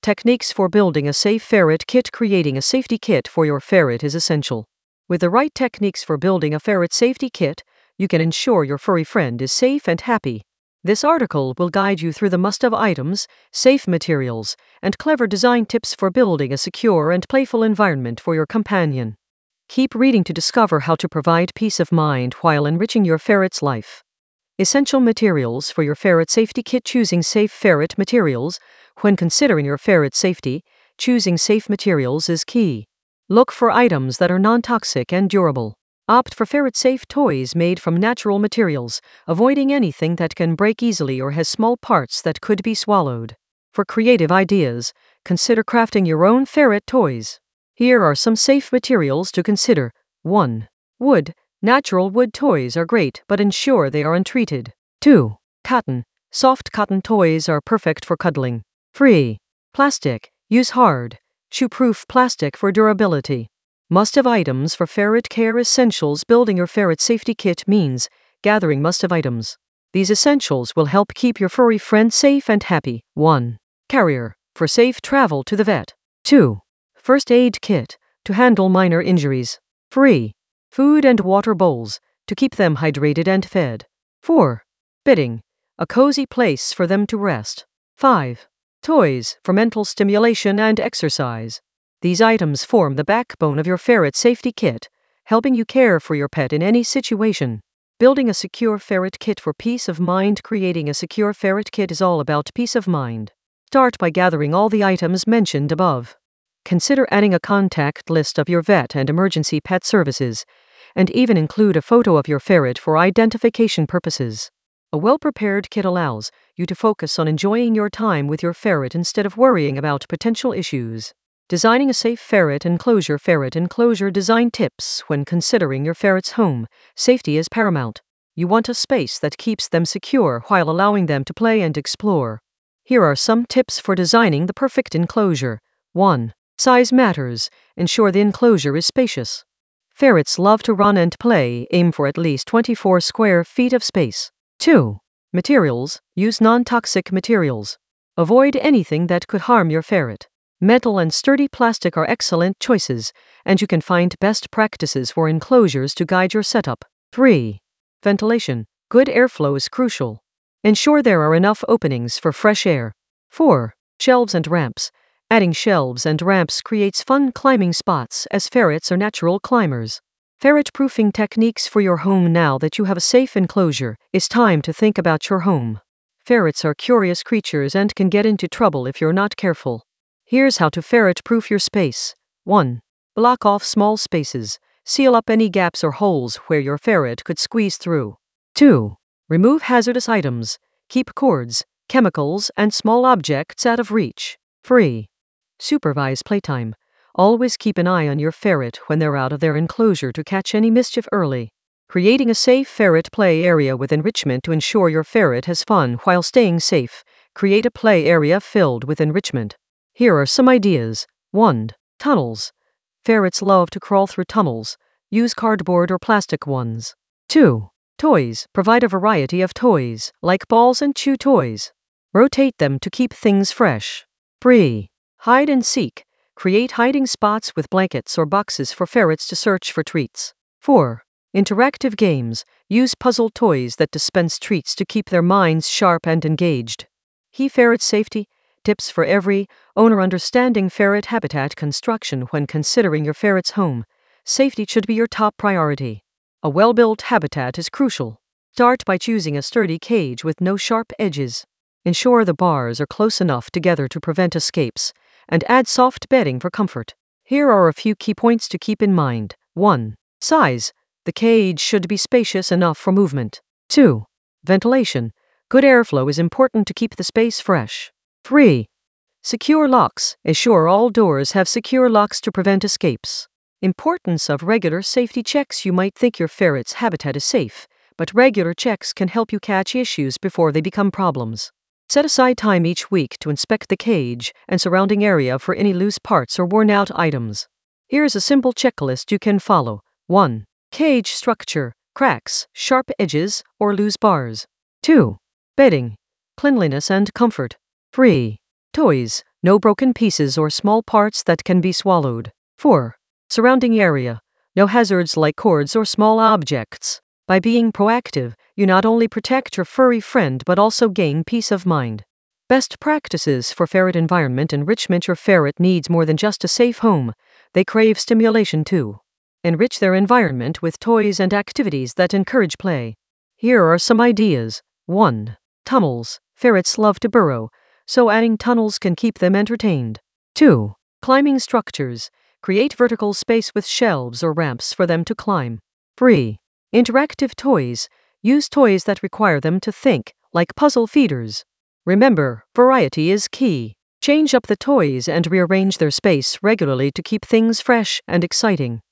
Techniques for building a safe ferret kit. Creating a safety kit for your ferret is essential. With the right techniques for building a ferret safety kit, you can ensure your furry friend is safe and happy. This article will guide you through the must-have items, safe materials, and clever design tips for building a secure and playful environment for your companion. Keep reading to discover how to provide peace of mind while enriching your ferret's life. Essential materials for your ferret safety kit. Choosing safe ferret materials. When considering your ferret's safety, choosing safe materials is key. Look for items that are non-toxic and durable. Opt for ferret-safe toys made from natural materials, avoiding anything that can break easily or has small parts that could be swallowed. For creative ideas, consider crafting your own ferret toys. Here are some safe materials to consider. 1. Wood. Natural wood toys are great, but ensure they are untreated. 2. Cotton. Soft cotton toys are perfect for cuddling. 3. Plastic. Use hard, chew-proof plastic for durability. Must-have items for ferret care essentials. Building your ferret safety kit means gathering must-have items. These essentials will help keep your furry friend safe and happy. 1. Carrier, for safe travel to the vet. 2. First aid kit, to handle minor injuries. 3. Food and water bowls, to keep them hydrated and fed. 4. Bedding, a cozy place for them to rest. 5. Toys, for mental stimulation and exercise. These items form the backbone of your ferret safety kit, helping you care for your pet in any situation. Building a secure ferret kit for peace of mind. Creating a secure ferret kit is all about peace of mind. Start by gathering all the items mentioned above. Consider adding a contact list of your vet and emergency pet services, and even include a photo of your ferret for identification purposes. A well-prepared kit allows you to focus on enjoying your time with your ferret instead of worrying about potential issues. Designing a safe ferret enclosure. Ferret enclosure design tips. When considering your ferret's home, safety is paramount. You want a space that keeps them secure while allowing them to play and explore. Here are some tips for designing the perfect enclosure. 1. Size matters. Ensure the enclosure is spacious. Ferrets love to run and play. Aim for at least 24 square feet of space. 2. Materials. Use non-toxic materials. Avoid anything that could harm your ferret. Metal and sturdy plastic are excellent choices, and you can find best practices for enclosures to guide your setup. 3. Ventilation. Good airflow is crucial. Ensure there are enough openings for fresh air. 4. Shelves and ramps. Adding shelves and ramps creates fun climbing spots, as ferrets are natural climbers. Ferret-proofing techniques for your home. Now that you have a safe enclosure, it's time to think about your home. Ferrets are curious creatures and can get into trouble if you're not careful. Here's how to ferret-proof your space. 1. Block off small spaces. Seal up any gaps or holes where your ferret could squeeze through. 2. Remove hazardous items. Keep cords, chemicals, and small objects out of reach. 3. Supervise playtime. Always keep an eye on your ferret when they're out of their enclosure to catch any mischief early. Creating a safe ferret play area with enrichment. To ensure your ferret has fun while staying safe, create a play area filled with enrichment. Here are some ideas. 1. Tunnels. Ferrets love to crawl through tunnels. Use cardboard or plastic ones. 2. Toys. Provide a variety of toys, like balls and chew toys. Rotate them to keep things fresh. 3. Hide and seek. Create hiding spots with blankets or boxes for ferrets to search for treats. 4. Interactive games. Use puzzle toys that dispense treats to keep their minds sharp and engaged. Key ferret safety tips for every owner. Understanding ferret habitat construction. When considering your ferret's home, safety should be your top priority. A well-built habitat is crucial. Start by choosing a sturdy cage with no sharp edges. Ensure the bars are close enough together to prevent escapes, and add soft bedding for comfort. Here are a few key points to keep in mind. 1. Size. The cage should be spacious enough for movement. 2. Ventilation. Good airflow is important to keep the space fresh. 3. Secure locks. Ensure all doors have secure locks to prevent escapes. Importance of regular safety checks. You might think your ferret's habitat is safe, but regular checks can help you catch issues before they become problems. Set aside time each week to inspect the cage and surrounding area for any loose parts or worn-out items. Here's a simple checklist you can follow. 1. Cage structure. Cracks, sharp edges, or loose bars. 2. Bedding. Cleanliness and comfort. 3. Toys. No broken pieces or small parts that can be swallowed. 4. Surrounding area. No hazards like cords or small objects. By being proactive, you not only protect your furry friend but also gain peace of mind. Best practices for ferret environment enrichment. Your ferret needs more than just a safe home, they crave stimulation too. Enrich their environment with toys and activities that encourage play. Here are some ideas. 1. Tunnels. Ferrets love to burrow, so adding tunnels can keep them entertained. 2. Climbing structures. Create vertical space with shelves or ramps for them to climb. 3. Interactive toys. Use toys that require them to think, like puzzle feeders. Remember, variety is key. Change up the toys and rearrange their space regularly to keep things fresh and exciting.